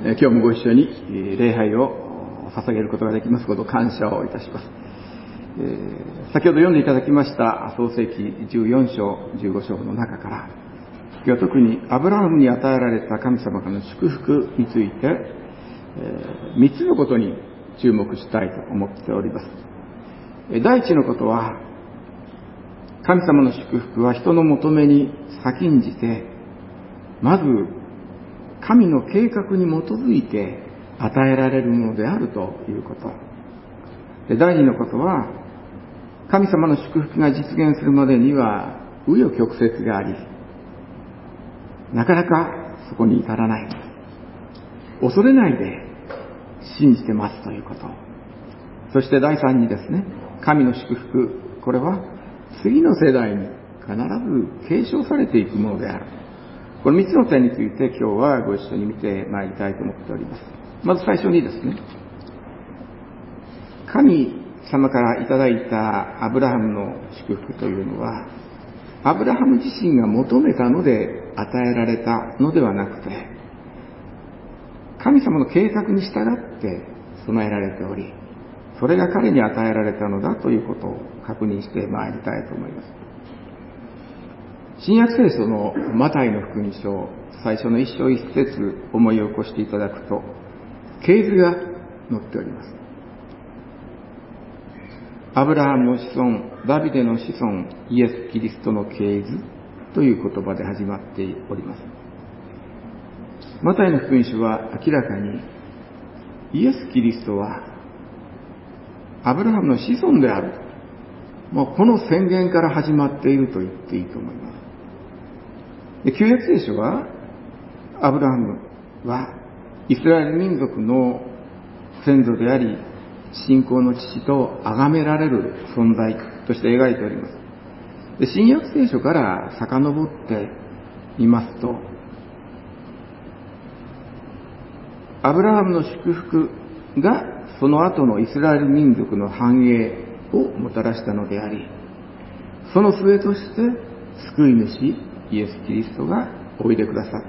今日もご一緒に礼拝を捧げることができますことを感謝をいたします。先ほど読んでいただきました創世記14章15章の中から、今日は特にアブラハムに与えられた神様からの祝福について、3つのことに注目したいと思っております。第一のことは、神様の祝福は人の求めに先んじて、まず神の計画に基づいて与えられるものであるということ。で、第二のことは、神様の祝福が実現するまでには紆余曲折があり、なかなかそこに至らない。恐れないで信じて待つということ。そして第三にですね、神の祝福、これは次の世代に必ず継承されていくものである。この3つの点について今日はご一緒に見てまいりたいと思っております。まず最初にですね、神様からいただいたアブラハムの祝福というのは、アブラハム自身が求めたので与えられたのではなくて、神様の計画に従って備えられており、それが彼に与えられたのだということを確認してまいりたいと思います。新約聖書のマタイの福音書、最初の一章一節思い起こしていただくと、系図が載っております。アブラハムの子孫、ダビデの子孫、イエス・キリストの系図という言葉で始まっております。マタイの福音書は明らかに、イエス・キリストはアブラハムの子孫である。もうこの宣言から始まっていると言っていいと思います。で、旧約聖書は、アブラハムはイスラエル民族の先祖であり、信仰の父と崇められる存在として描いております。で、新約聖書から遡ってみますと、アブラハムの祝福がその後のイスラエル民族の繁栄をもたらしたのであり、その末として救い主イエス・キリストがおいでくださった。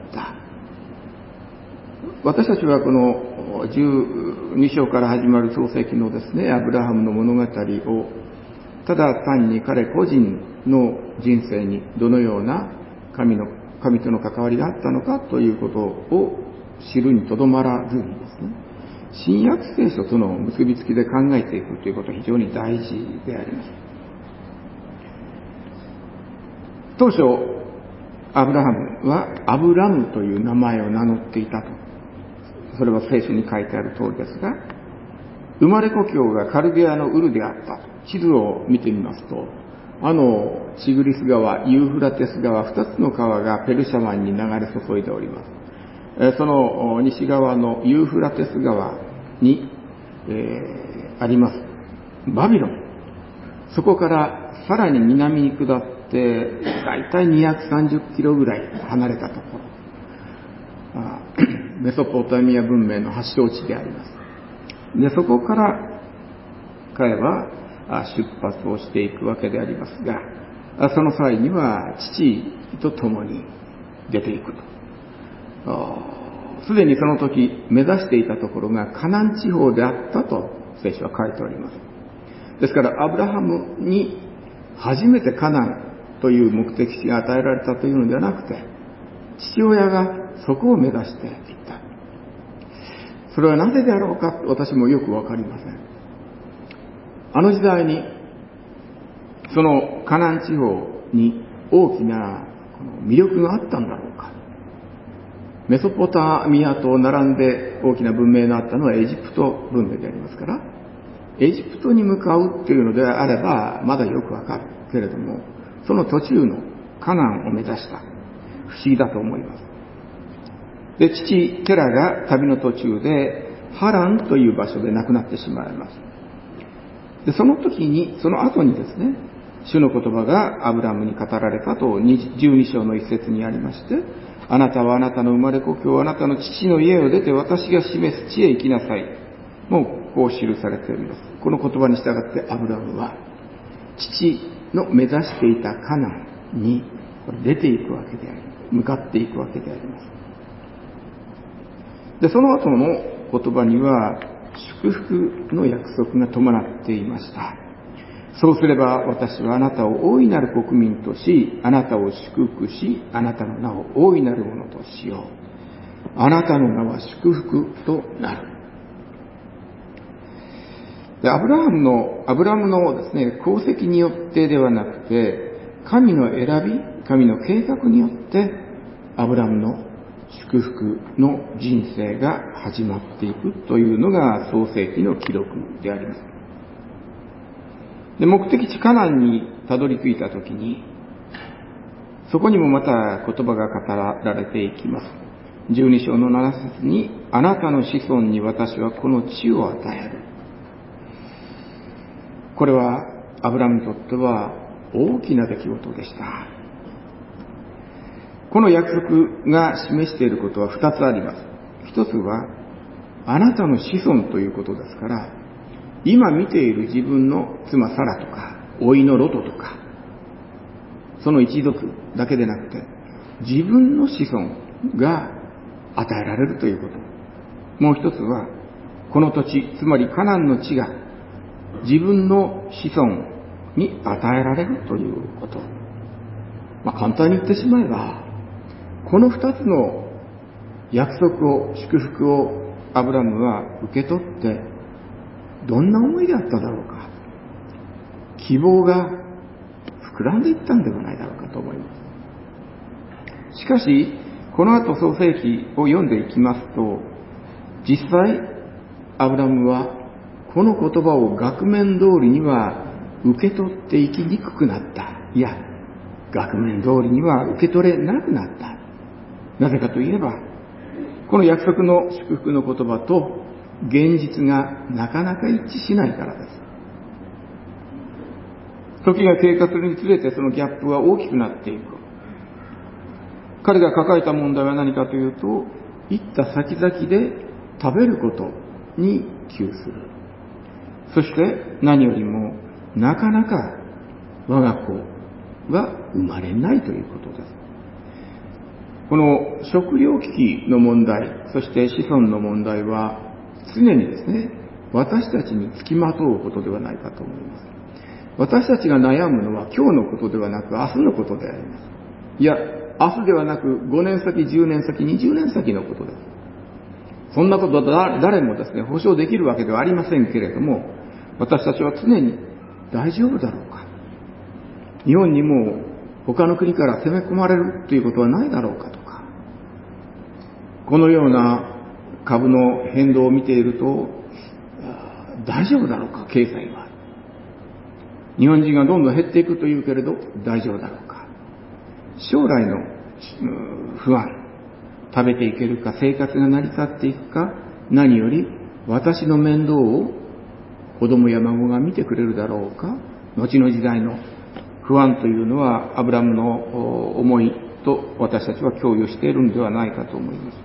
私たちはこの12章から始まる創世記のですね、アブラハムの物語をただ単に彼個人の人生にどのような神との関わりがあったのかということを知るにとどまらずにですね、新約聖書との結びつきで考えていくということは非常に大事であります。当初、アブラハムはアブラムという名前を名乗っていたと。それは聖書に書いてある通りですが、生まれ故郷がカルデアのウルであった。地図を見てみますと、チグリス川、ユーフラテス川、2つの川がペルシャ湾に流れ注いでおります。その西側のユーフラテス川に、ありますバビロン。そこからさらに南に下ってだいたい230キロぐらい離れたところ、メソポタミア文明の発祥地であります。で、そこから彼は出発をしていくわけでありますが、その際には父と共に出ていくと。すでにその時目指していたところがカナン地方であったと聖書は書いております。ですからアブラハムに初めてカナンという目的地が与えられたというのではなくて、父親がそこを目指していった。それはなぜであろうか、私もよくわかりません。あの時代にそのカナン地方に大きな魅力があったんだろうか。メソポタミアと並んで大きな文明があったのはエジプト文明でありますから、エジプトに向かうっていうのであればまだよくわかるけれども、その途中のカナンを目指した。不思議だと思います。で、父テラが旅の途中でハランという場所で亡くなってしまいます。で、その後にですね、主の言葉がアブラムに語られたと12章の一節にありまして、あなたはあなたの生まれ故郷、あなたの父の家を出て私が示す地へ行きなさい。もうこう記されております。この言葉に従ってアブラムは父の目指していたカナンに出ていくわけであります。向かっていくわけであります。 で、その後の言葉には祝福の約束が伴っていました。そうすれば私はあなたを大いなる国民とし、あなたを祝福し、あなたの名を大いなるものとしよう。あなたの名は祝福となる。で、アブラムのですね、功績によってではなくて、神の選び、神の計画によって、アブラムの祝福の人生が始まっていくというのが創世記の記録であります。で、目的地カナンにたどり着いたときに、そこにもまた言葉が語られていきます。12章の7節に、あなたの子孫に私はこの地を与える。これはアブラムにとっては大きな出来事でした。この約束が示していることは2つあります。一つは、あなたの子孫ということですから、今見ている自分の妻サラとか、甥のロトとか、その一族だけでなくて、自分の子孫が与えられるということ。もう一つは、この土地、つまりカナンの地が、自分の子孫に与えられるということ。簡単に言ってしまえば、この二つの約束を、祝福をアブラムは受け取って、どんな思いであっただろうか。希望が膨らんでいったんではないだろうかと思います。しかし、この後創世記を読んでいきますと、実際、アブラムはこの言葉を額面通りには受け取っていきにくくなった。いや、額面通りには受け取れなくなった。なぜかといえば、この約束の祝福の言葉と現実がなかなか一致しないからです。時が経過するにつれてそのギャップは大きくなっていく。彼が抱えた問題は何かというと、行った先々で食べることに窮する。そして何よりもなかなか我が子が生まれないということです。この食糧危機の問題、そして子孫の問題は常にですね、私たちにつきまとうことではないかと思います。私たちが悩むのは今日のことではなく明日のことであります。いや、明日ではなく5年先、10年先、20年先のことです。そんなことは誰もですね、保証できるわけではありませんけれども、私たちは常に大丈夫だろうか。日本にも他の国から攻め込まれるということはないだろうかとか、このような株の変動を見ていると、大丈夫だろうか、経済は。日本人がどんどん減っていくというけれど、大丈夫だろうか。将来の不安、食べていけるか、生活が成り立っていくか、何より私の面倒を子供や孫が見てくれるだろうか。後の時代の不安というのはアブラムの思いと私たちは共有しているのではないかと思います。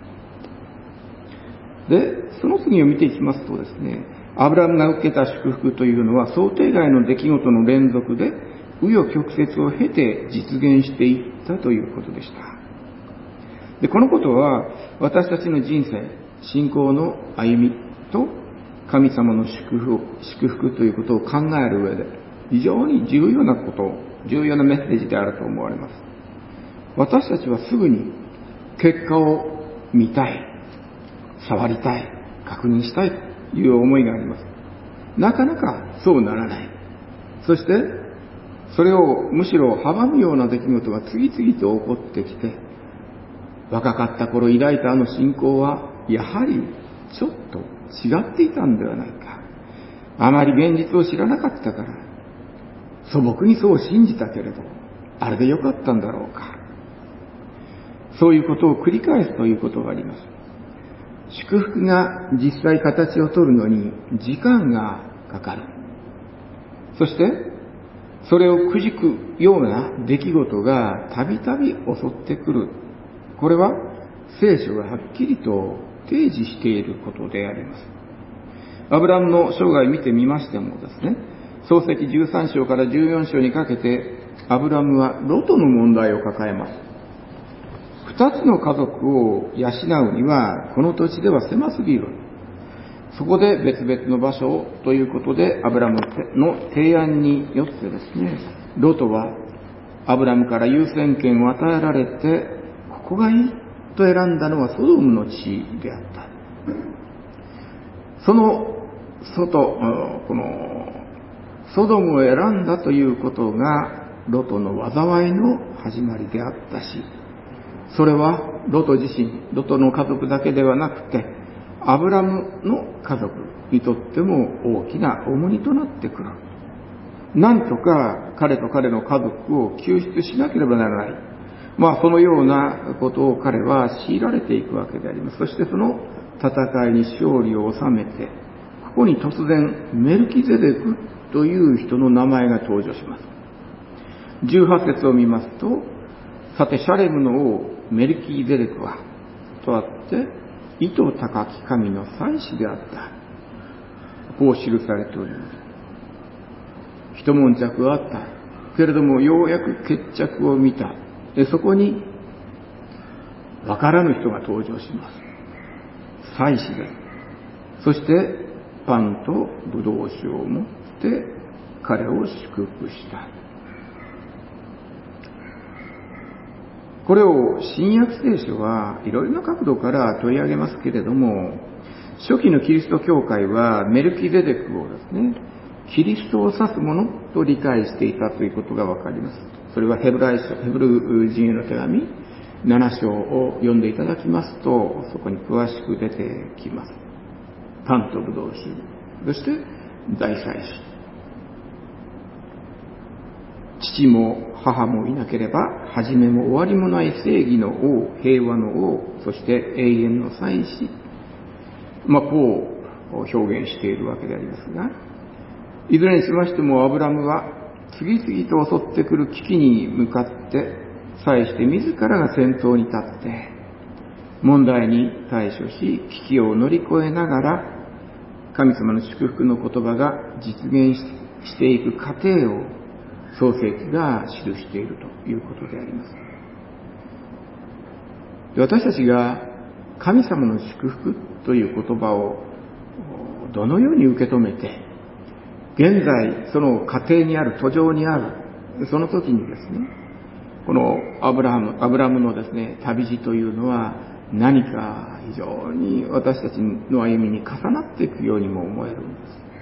で、その次を見ていきますとですね、アブラムが受けた祝福というのは想定外の出来事の連続で紆余曲折を経て実現していったということでした。で、このことは私たちの人生、信仰の歩みと神様の祝福ということを考える上で非常に重要なメッセージであると思われます。私たちはすぐに結果を見たい、触りたい、確認したいという思いがあります。なかなかそうならない。そしてそれをむしろ阻むような出来事が次々と起こってきて、若かった頃抱いたあの信仰はやはりちょっと違っていたんではないか。あまり現実を知らなかったから素朴にそう信じたけれど、あれでよかったんだろうか。そういうことを繰り返すということがあります。祝福が実際形を取るのに時間がかかる。そしてそれをくじくような出来事がたびたび襲ってくる。これは聖書がはっきりと提示していることであります。アブラムの生涯を見てみましてもですね、創世記13章から14章にかけてアブラムはロトの問題を抱えます。 二つの家族を養うにはこの土地では狭すぎる。そこで別々の場所ということで、アブラムの提案によってですね、ロトはアブラムから優先権を与えられて、ここがいいと選んだのはソドムの地であった。そのこのソドムを選んだということがロトの災いの始まりであったし、それはロト自身、ロトの家族だけではなくて、アブラムの家族にとっても大きな重荷となってくる。なんとか彼と彼の家族を救出しなければならない。そのようなことを彼は強いられていくわけであります。そしてその戦いに勝利を収めて、ここに突然メルキゼデクという人の名前が登場します。18節を見ますと、さてシャレムの王メルキゼデクはとあって、意図高き神の祭司であった。こう記されております。一悶着はあったけれども、ようやく決着を見た。そこにわからぬ人が登場します。祭司です。そしてパンとブドウ酒を持って彼を祝福した。これを新約聖書はいろいろな角度から取り上げますけれども、初期のキリスト教会はメルキゼデクをですね、キリストを指すものと理解していたということがわかります。それはヘブル人への手紙7章を読んでいただきますと、そこに詳しく出てきます。パンとブドウ酒、そして大祭司。父も母もいなければ始めも終わりもない正義の王、平和の王、そして永遠の祭司、こう表現しているわけでありますが、いずれにしましてもアブラムは次々と襲ってくる危機に向かって際して自らが先頭に立って問題に対処し、危機を乗り越えながら神様の祝福の言葉が実現していく過程を創世記が記しているということであります。私たちが神様の祝福という言葉をどのように受け止めて、現在その過程にある、途上にある、その時にですね、このアブラムのですね、旅路というのは何か非常に私たちの歩みに重なっていくようにも思えるんです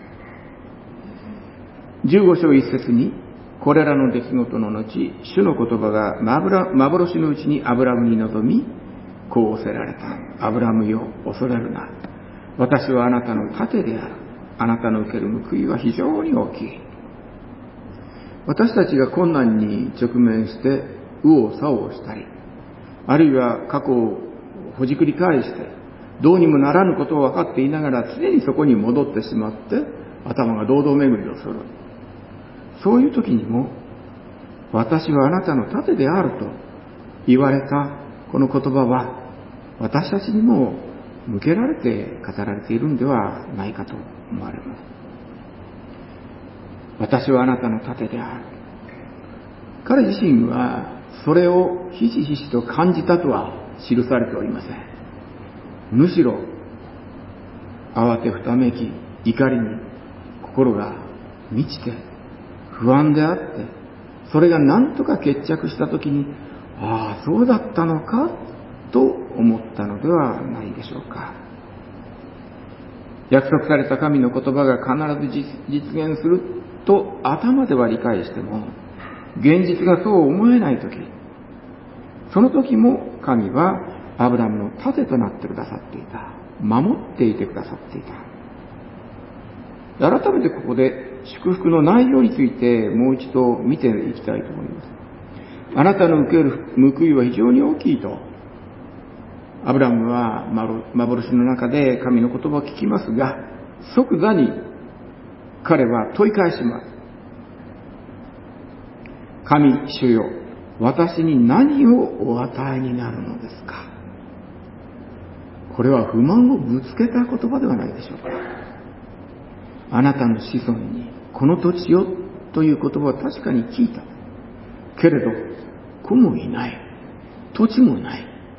。15章1節に、これらの出来事の後、主の言葉が幻のうちにアブラムに臨み、こう仰せられた。アブラムよ、恐れるな。私はあなたの盾である。あなたの受ける報いは非常に大きい。私たちが困難に直面して右往左往したり、あるいは過去をほじくり返して、どうにもならぬことを分かっていながら常にそこに戻ってしまって、頭が堂々巡りをする。そういう時にも、私はあなたの盾であると言われたこの言葉は、私たちにも向けられて語られているんではないかと思われます。私はあなたの盾である。彼自身はそれをひしひしと感じたとは記されておりません。むしろ慌てふためき、怒りに心が満ちて不安であって、それが何とか決着したときに、ああそうだったのかと思ったのではないでしょうか。約束された神の言葉が必ず実現すると頭では理解しても、現実がそう思えないとき、その時も神はアブラムの盾となってくださっていた。守っていてくださっていた。改めてここで祝福の内容についてもう一度見ていきたいと思います。あなたの受ける報いは非常に大きいと。アブラムは幻の中で神の言葉を聞きますが、即座に彼は問い返します。神主よ、私に何をお与えになるのですか。これは不満をぶつけた言葉ではないでしょうか。あなたの子孫にこの土地よという言葉は確かに聞いたけれど、子もいない、土地もない、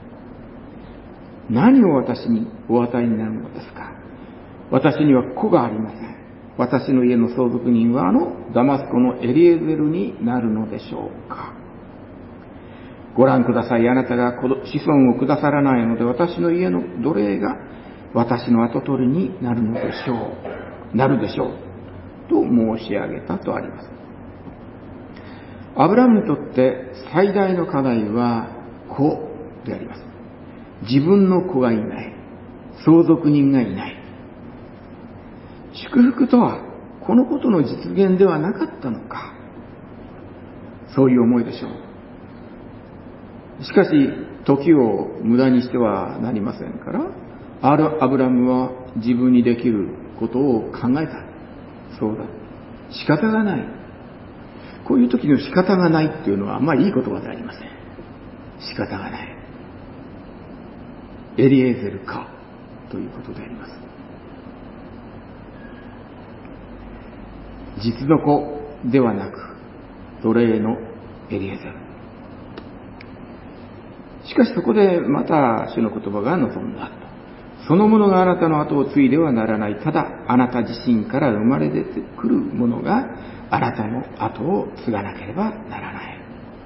何を私にお与えになるのですか。私には子がありません。私の家の相続人はダマスコのエリエゼルになるのでしょうか。ご覧ください。あなたが子孫をくださらないので、私の家の奴隷が私の跡取りになるでしょう。と申し上げたとあります。アブラムにとって最大の課題は子であります。自分の子がいない。相続人がいない。祝福とはこのことの実現ではなかったのか。そういう思いでしょう。しかし、時を無駄にしてはなりませんから、アブラムは自分にできることを考えた。そうだ。仕方がない。こういう時の仕方がないっていうのはあんまりいい言葉ではありません。仕方がない。エリエゼルかということであります。実の子ではなく奴隷のエリエゼル。しかしそこでまた主の言葉が望んだ。その者があなたの後を継いではならない。ただあなた自身から生まれ出てくる者があなたの後を継がなければならない。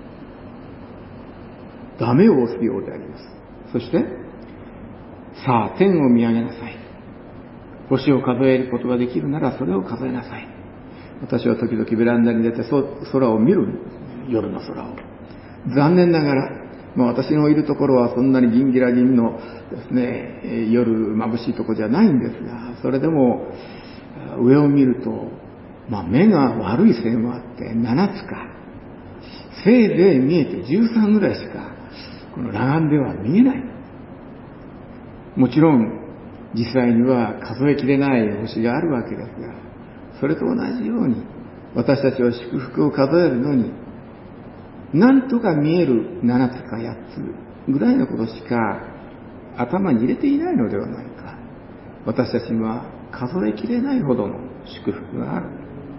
ダメを押すようであります。そして、さあ天を見上げなさい。星を数えることができるならそれを数えなさい。私は時々ベランダに出て空を見る。夜の空を。残念ながら、私のいるところはそんなにギンギラギンのですね、夜眩しいところじゃないんですが、それでも上を見ると、目が悪いせいもあって7つか、せいぜい見えて13ぐらいしかこの裸眼では見えない。もちろん実際には数えきれない星があるわけですが、それと同じように私たちは祝福を数えるのになんとか見える7つか8つぐらいのことしか頭に入れていないのではないか。私たちには数えきれないほどの祝福がある。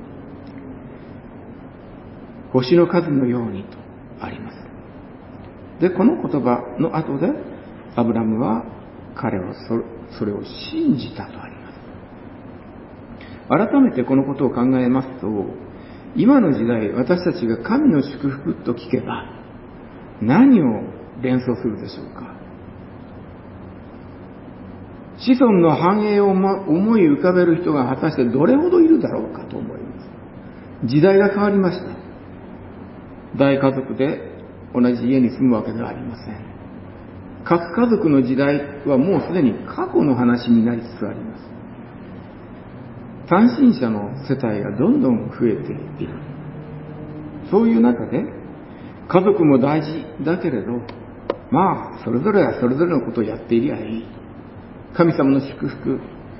星の数のようにとあります。で、この言葉の後でアブラムは彼はそれを信じたとあります。改めてこのことを考えますと、今の時代、私たちが神の祝福と聞けば何を連想するでしょうか。子孫の繁栄を思い浮かべる人が果たしてどれほどいるだろうかと思います。時代が変わりました。大家族で同じ家に住むわけではありません。核家族の時代はもうすでに過去の話になりつつあります。単身者の世帯がどんどん増えている。そういう中で家族も大事だけれど、それぞれがそれぞれのことをやっていりゃいい。神様の祝福、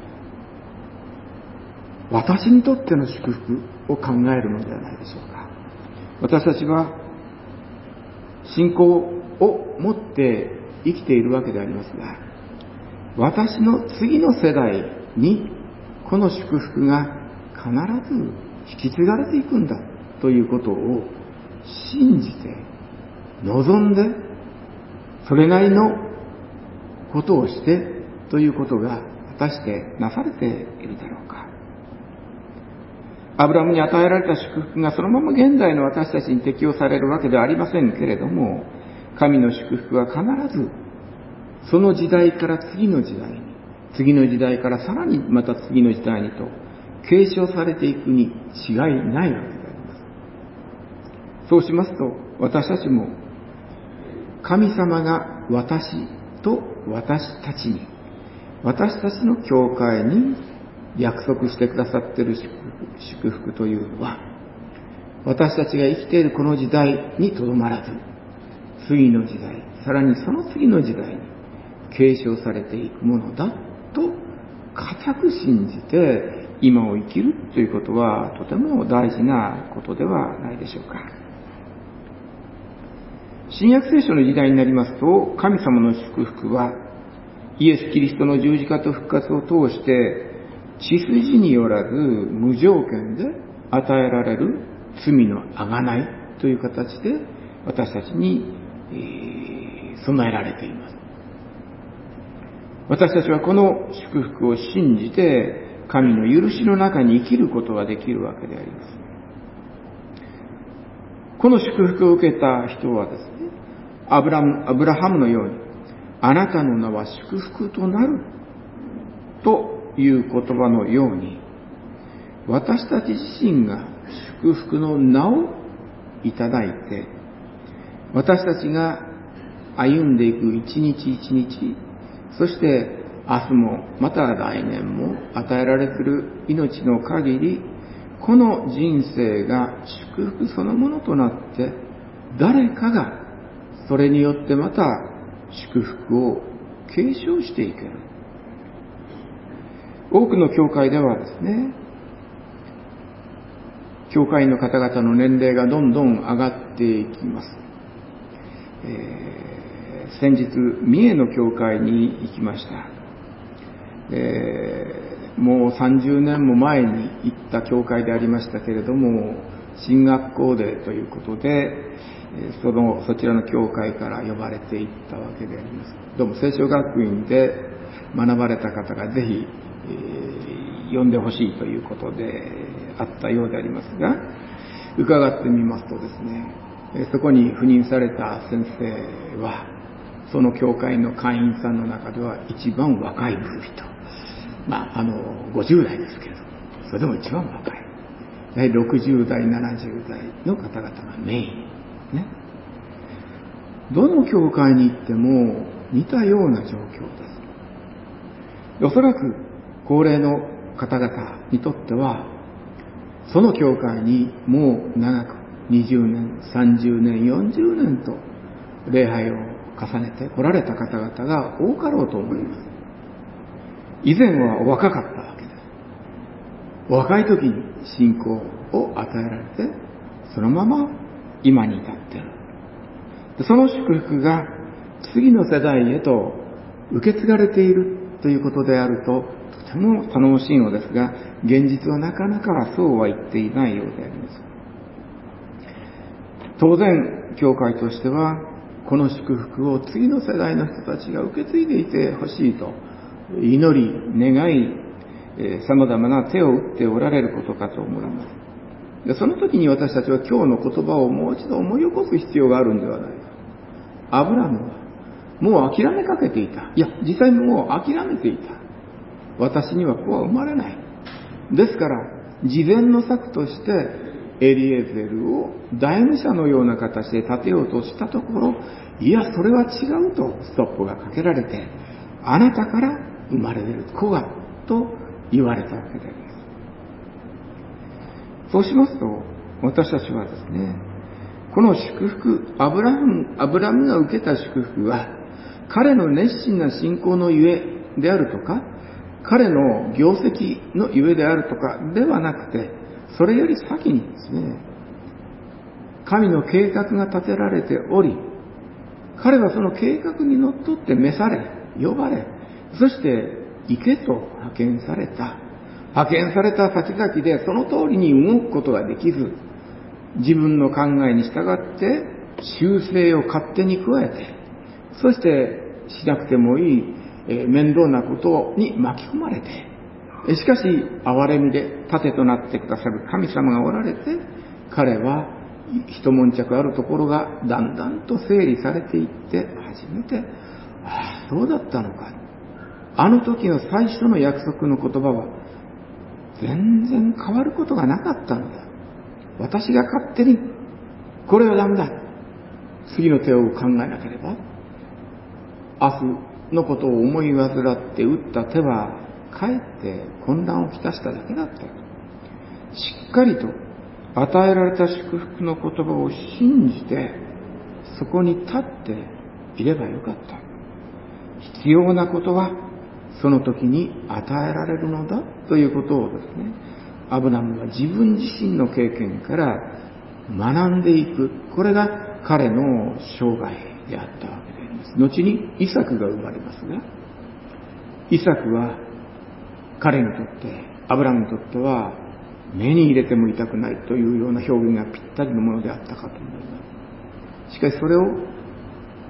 私にとっての祝福を考えるのではないでしょうか。私たちは信仰を持って生きているわけでありますが、私の次の世代にこの祝福が必ず引き継がれていくんだということを信じて望んで、それなりのことをしてということが果たしてなされているだろうか。アブラムに与えられた祝福がそのまま現代の私たちに適用されるわけではありませんけれども、神の祝福は必ずその時代から次の時代に、次の時代からさらにまた次の時代にと継承されていくに違いないわけであります。そうしますと、私たちも神様が私と私たちに、私たちの教会に約束してくださっている祝福というのは、私たちが生きているこの時代にとどまらず、次の時代、さらにその次の時代に継承されていくものだと固く信じて今を生きるということはとても大事なことではないでしょうか。新約聖書の時代になりますと、神様の祝福はイエス・キリストの十字架と復活を通して血筋によらず無条件で与えられる罪の贖いという形で私たちに備えられています。 私たちはこの祝福を信じて、神の許しの中に生きることができるわけであります。この祝福を受けた人はですね、アブラハムのように、あなたの名は祝福となるという言葉のように、私たち自身が祝福の名をいただいて、私たちが歩んでいく一日一日、そして明日もまた来年も与えられている命の限り、この人生が祝福そのものとなって、誰かがそれによってまた祝福を継承していける。多くの教会ではですね、教会員の方々の年齢がどんどん上がっていきます。先日三重の教会に行きました。もう30年も前に行った教会でありましたけれども、進学校でということで、そちらの教会から呼ばれていったわけであります。どうも聖書学院で学ばれた方がぜひ、呼んでほしいということであったようでありますが、伺ってみますとですね、そこに赴任された先生は、その教会の会員さんの中では一番若い部類と、50代ですけれども、それでも一番若い。60代、70代の方々がメイン。ね。どの教会に行っても似たような状況です。おそらく高齢の方々にとっては、その教会にもう長く20年、30年、40年と礼拝を重ねて来られた方々が多かろうと思います。以前はお若かったわけです。お若い時に信仰を与えられて、そのまま今に至っている。その祝福が次の世代へと受け継がれているということであると、とても頼もしいのですが、現実はなかなかそうは言っていないようであります。当然、教会としては、この祝福を次の世代の人たちが受け継いでいてほしいと祈り、願い、様々な手を打っておられることかと思います。でその時に私たちは今日の言葉をもう一度思い起こす必要があるんではないか。アブラムはもう諦めかけていた。いや、実際にもう諦めていた。私には子は生まれない。ですから、事前の策としてエリエゼルを大務者のような形で立てようとしたところ、いや、それは違うとストップがかけられて、あなたから生まれる子がと言われたわけであります。そうしますと、私たちはですね、この祝福、アブラムが受けた祝福は、彼の熱心な信仰のゆえであるとか、彼の業績のゆえであるとかではなくて、それより先にですね、神の計画が立てられており、彼はその計画にのっとって召され、呼ばれ、そして行けと派遣された先々でその通りに動くことができず、自分の考えに従って修正を勝手に加えて、そしてしなくてもいい面倒なことに巻き込まれて、しかし憐れみで盾となってくださる神様がおられて、彼は一悶着あるところがだんだんと整理されていって、初めて、ああそうだったのか、あの時の最初の約束の言葉は全然変わることがなかったのだ。私が勝手にこれはダメだ、次の手を考えなければ、明日のことを思い煩って打った手はかえって混乱をきたしただけだった。しっかりと与えられた祝福の言葉を信じて、そこに立っていればよかった。必要なことはその時に与えられるのだということをですね、アブラムは自分自身の経験から学んでいく。これが彼の生涯であったわけであります。後にイサクが生まれますが、イサクは彼にとって、アブラムにとっては目に入れても痛くないというような表現がぴったりのものであったかと思います。しかしそれを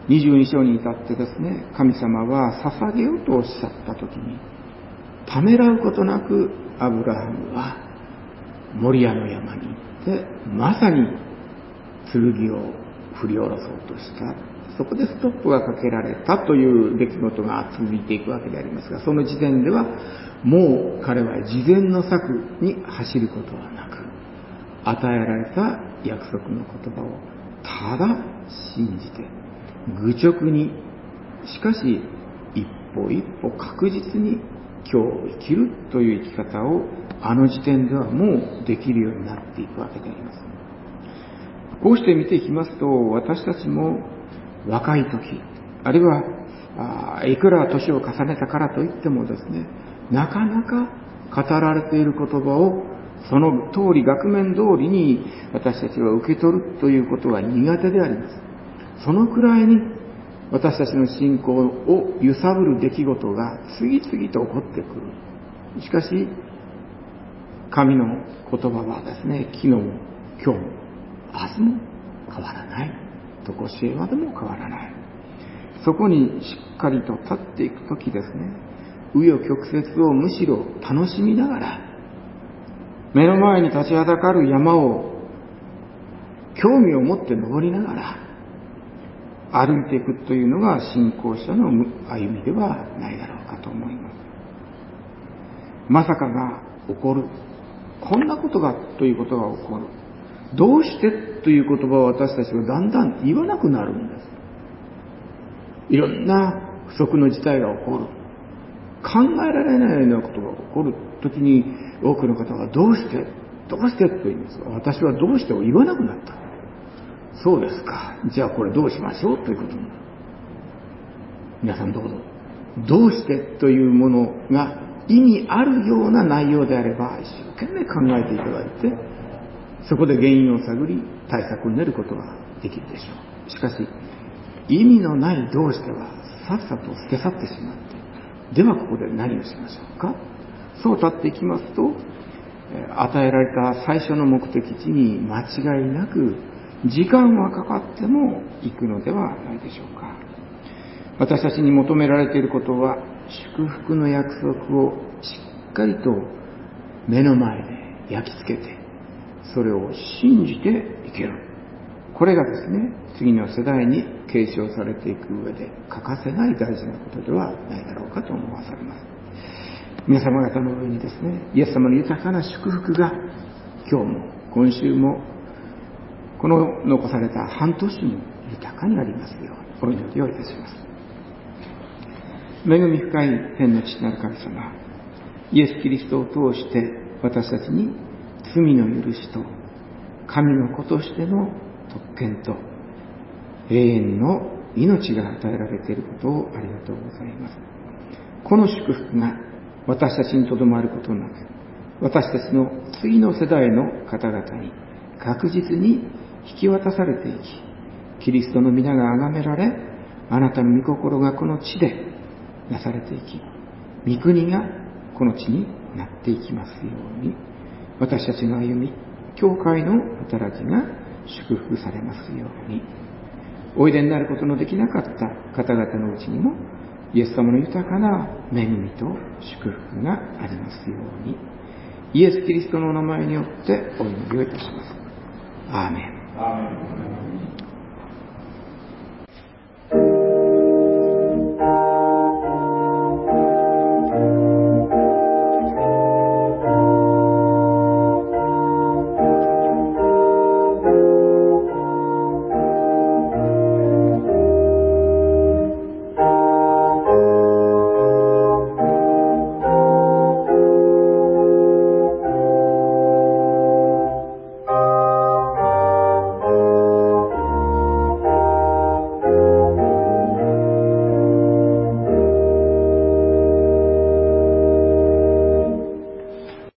22章に至ってですね、神様は捧げようとおっしゃったときに、ためらうことなくアブラハムはモリアの山に行って、まさに剣を振り下ろそうとした。そこでストップがかけられたという出来事が続いていくわけでありますが、その時点ではもう彼は事前の策に走ることはなく、与えられた約束の言葉をただ信じて、愚直に、しかし一歩一歩確実に今日を生きるという生き方をあの時点ではもうできるようになっていくわけであります。こうして見ていきますと、私たちも若い時、あるいはいくら年を重ねたからといってもですね、なかなか語られている言葉をその通り、額面通りに私たちは受け取るということは苦手であります。そのくらいに私たちの信仰を揺さぶる出来事が次々と起こってくる。しかし、神の言葉はですね、昨日も今日も明日も変わらない。とこしえまでも変わらない。そこにしっかりと立っていくときですね、紆余曲折をむしろ楽しみながら、目の前に立ちはだかる山を興味を持って登りながら歩いていくというのが信仰者の歩みではないだろうかと思います。まさかが起こる。こんなことがということが起こる。どうしてという言葉を私たちはだんだん言わなくなるんです。いろんな不測の事態が起こる。考えられないようなことが起こるときに多くの方がどうしてと言います。私はどうしてを言わなくなった。そうですか。じゃあこれどうしましょうということになる。皆さんどうぞ。どうしてというものが意味あるような内容であれば一生懸命考えていただいて、そこで原因を探り対策を練ることができるでしょう。しかし意味のないどうしてはさっさと捨て去ってしまって、ではここで何をしましょうか。そう立っていきますと、与えられた最初の目的地に間違いなく時間はかかっても行くのではないでしょうか。私たちに求められていることは、祝福の約束をしっかりと目の前で焼き付けて、それを信じていける。これがですね、次の世代に継承されていく上で欠かせない大事なことではないだろうかと思わされます。皆様方の上にですね、イエス様の豊かな祝福が今日も今週もこの残された半年も豊かになりますようお祈りをいたします。恵み深い天の父なる神様、イエス・キリストを通して私たちに罪の許しと神の子としての特権と永遠の命が与えられていることをありがとうございます。この祝福が私たちにとどまることなく、私たちの次の世代の方々に確実に引き渡されていき、キリストの皆が崇められ、あなたの御心がこの地でなされていき、御国がこの地になっていきますように、私たちの歩み、教会の働きが祝福されますように、おいでになることのできなかった方々のうちにもイエス様の豊かな恵みと祝福がありますように、イエス・キリストのお名前によってお祈りをいたします。アーメン。